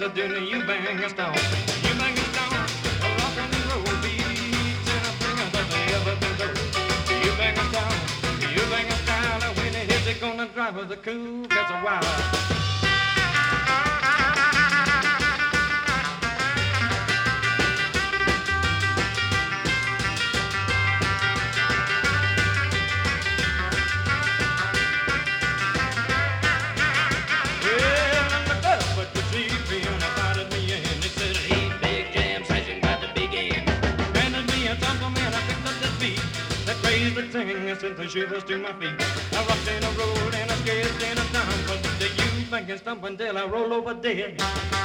to do the you bang a stone. You bang a stone, a rock and roll beats, anything that they ever been told. You bang a stone, you bang a style, and when it hits, it gonna drive us the cool, gets a wild. Sent the shivers to my feet. I rocked in a road and I skidded in a town. But the you bang and stump until I roll over dead.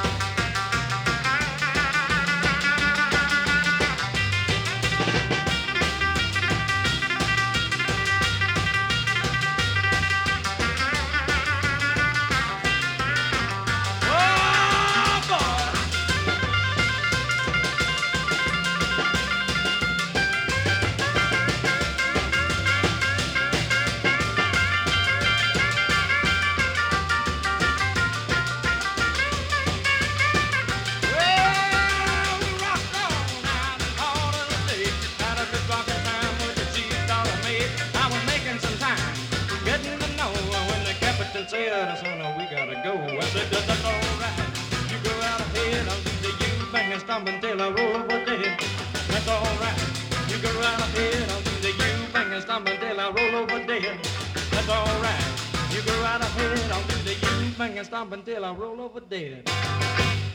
Said, so now we gotta go. I said, that's all right. You go out ahead, I'll do the you bang and stomp until I roll over dead. That's all right. You go out ahead, I'll do the you bang and stomp until I roll over dead. That's all right. You go out ahead, I'll do the you bang and stomp until I roll over dead.